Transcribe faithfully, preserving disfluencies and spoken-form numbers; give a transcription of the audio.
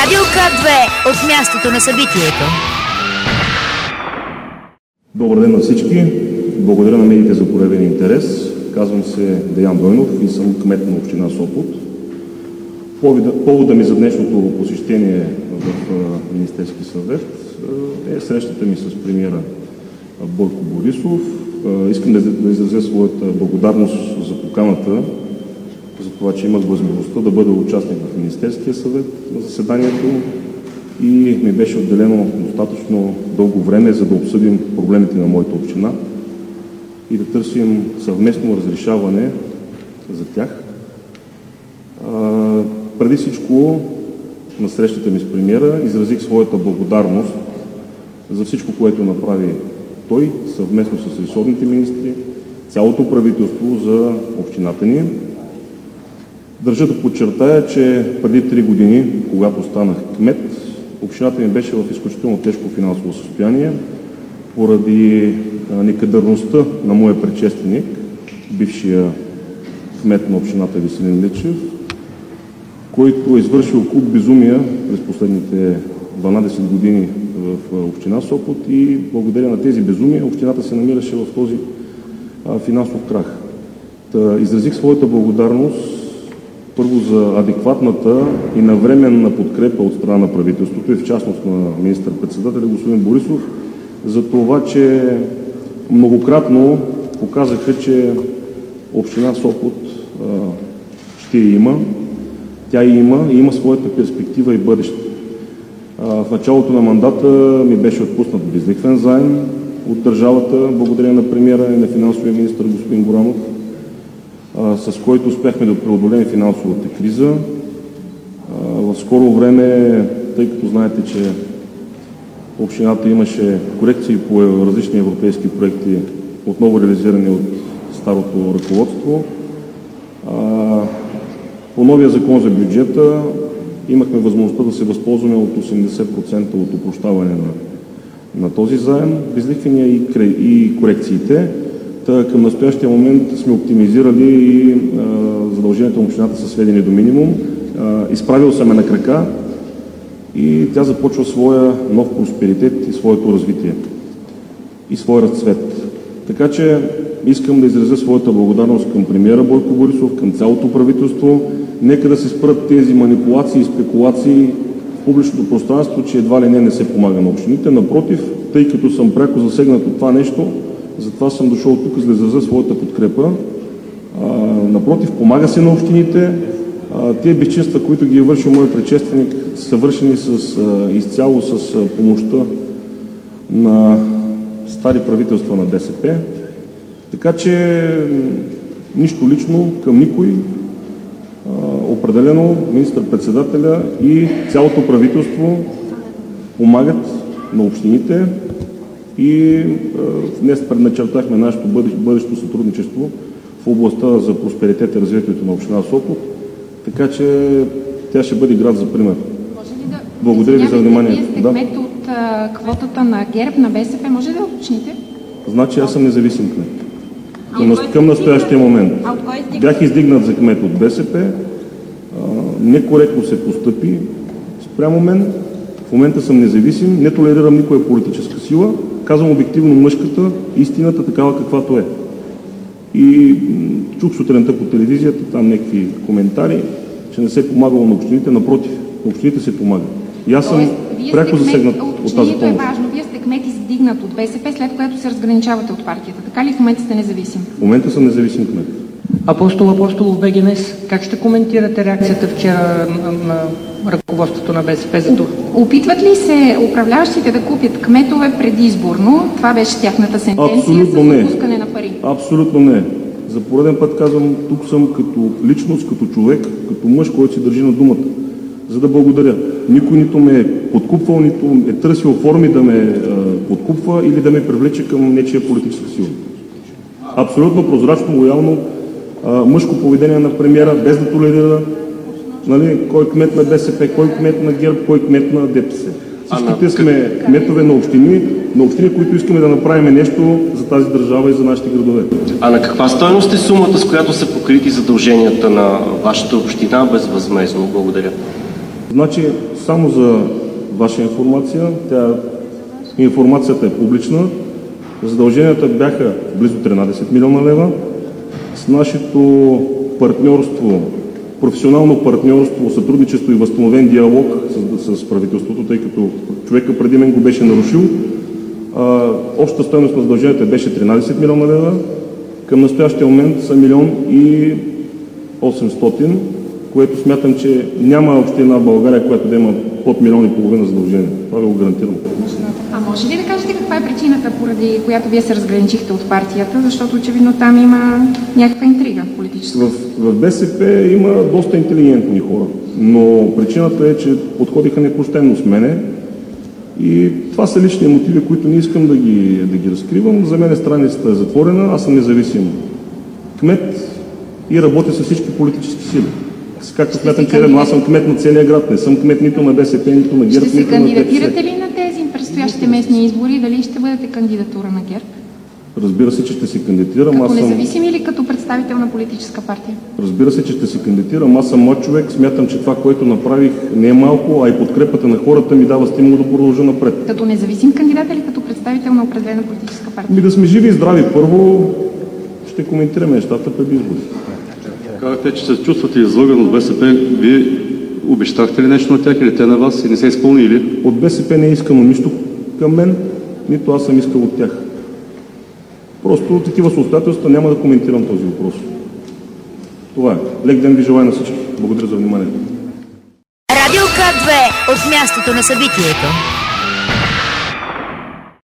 Радио К две от мястото на събитието. Добър ден на всички. Благодаря на медиите за проявен интерес. Казвам се Деян Дойнов и съм кмет на община Сопот. Повода ми за днешното посещение в Министерски съвет е срещата ми с премиера Бойко Борисов. Искам да изразя своята благодарност за поканата, за това, че имах възможността да бъда участник в Министерския съвет на заседанието и ми беше отделено достатъчно дълго време, за да обсъдим проблемите на моята община и да търсим съвместно разрешаване за тях. А, преди всичко, на срещата ми с премиера изразих своята благодарност за всичко, което направи той, съвместно с ресорните министри, цялото правителство за общината ни. Държа да подчертая, че преди три години, когато станах кмет, общината ми беше в изключително тежко финансово състояние поради некадърността на моя предшественик, бившия кмет на общината Веселин Личев, който е извършил куп безумия през последните дванадесет години в община Сопот и благодаря на тези безумия общината се намираше в този финансов крах. Та, изразих своята благодарност първо за адекватната и навременна подкрепа от страна на правителството и в частност на министър-председателя господин Борисов за това, че многократно показаха, че община Сопот а, ще има. Тя има и има своята перспектива и бъдеще. А, в началото на мандата ми беше отпуснат безлихвен заем от държавата, благодарение на премиера и на финансовия министър господин Горанов, с който успяхме да преодолеем финансовата криза. В скоро време, тъй като знаете, че общината имаше корекции по различни европейски проекти, отново реализирани от старото ръководство, по новия закон за бюджета имахме възможността да се възползваме от осемдесет процента от опрощаване на, на този заем, безлихвения и, и корекциите. Към настоящия момент сме оптимизирали и а, задълженията на общината са сведени до минимум. А, изправил съм на крака и тя започва своя нов просперитет и своето развитие и своя разцвет. Така че искам да изразя своята благодарност към премиера Бойко Борисов, към цялото правителство. Нека да се спрат тези манипулации и спекулации в публичното пространство, че едва ли не не се помага на общините. Напротив, тъй като съм пряко засегнат от това нещо, затова съм дошъл тук, за да изразя своята подкрепа. А, напротив, помага се на общините. А, тия безчинства, които ги е вършил моят предшественик, са вършени с, а, изцяло с а, помощта на стари правителства на БСП. Така че нищо лично към никой. А, определено министър-председателя и цялото правителство помагат на общините. И е, днес предначертахме нашето бъдещо, бъдещо сътрудничество в областта за просперитет и развитието на община Сопот, така че тя ще бъде град за пример. Може ли да... Благодаря ви за вниманието. Вие сте да. кмет от а, квотата на ГЕРБ, на БСП, може да уточните? Значи аз съм независим кмет. Към, на, към настоящия момент. Бях издигнат за кмет от БСП, а, некоректно се постъпи спрямо мен. В момента съм независим, не толерирам никоя политическа сила, казвам обективно мъжката, истината такава каквато е. И чух сутринта по телевизията, там някакви коментари, че не се е помагало на общините, напротив, на общините се помага. И аз съм пряко засегнат от тази помощ. Е важно, вие сте кмет издигнат от БСП, след което се разграничавате от партията. Така ли в момента сте независим? В момента съм независим кмет. Апостол Апостолов БГНС, как ще коментирате реакцията вчера на, на ръководството на БСП за това? Опитват ли се управляващите да купят кметове предизборно? Това беше тяхната сентенция. Абсолютно с не. отпускане на пари. Абсолютно не. За пореден път казвам, тук съм като личност, като човек, като мъж, който си държи на думата, за да благодаря. Никой нито ме е подкупвал, нито е търсил форми да ме е, подкупва или да ме привлече към нечия политическа сила. Абсолютно прозрачно, лоялно, мъжко поведение на премиера, без да толерира, нали, кой кмет на БСП, кой кмет на ГЕРБ, кой кмет на ДПС. Всичките сме кметове на общини, на общини, които искаме да направим нещо за тази държава и за нашите градове. А на каква стойност е сумата, с която са покрити задълженията на вашата община безвъзмездно? Благодаря. Значи само за ваша информация, тя, информацията е публична. Задълженията бяха близо тринадесет милиона лева. С нашето партньорство, професионално партньорство, сътрудничество и възстановен диалог с, с правителството, тъй като човека преди мен го беше нарушил, а, общата стойност на задълженията беше тринадесет милиона лева. Към настоящия момент са милион и осемстотин, което смятам, че няма община в България, която да има под милион и половина задължения. Това ви го гарантирам. А може ли да кажете каква е причината, поради която вие се разграничихте от партията, защото очевидно там има някаква интрига политическа? В, в БСП има доста интелигентни хора, но причината е, че подходиха непочтенно с мене и това са лични мотиви, които не искам да ги, да ги разкривам. За мен страницата е затворена, аз съм независим кмет и работя с всички политически сили. Както смятам, че аз съм кмет на целия град, не съм кмет нито на БСП, нито на ГЕРБ, ще нито на ДПС. Ще се кандидатирате ли на тези предстоящите местни избори? Дали ще бъдете кандидатура на ГЕРБ? Разбира се, че ще се кандидатирам. Като аз съм... независим или като представител на политическа партия? Разбира се, че ще се кандидатирам. Аз съм млад човек. Смятам, че това, което направих, не е малко, а и подкрепата на хората ми дава стимул да продължа напред. Като независим кандидат или като представител на определена политическа партия? Ми да сме живи и здрави. Първо ще коментираме нещата преди избори. Казахте, че се чувствате излъган от БСП. Вие обещахте ли нещо на тях или те на вас и не се изпълнили? От БСП не е искано нищо към мен, нито аз съм искал от тях. Просто такива са обстоятелства, няма да коментирам този въпрос. Това е. Лек ден ви желая на всички. Благодаря за вниманието. Радио К две от мястото на събитието.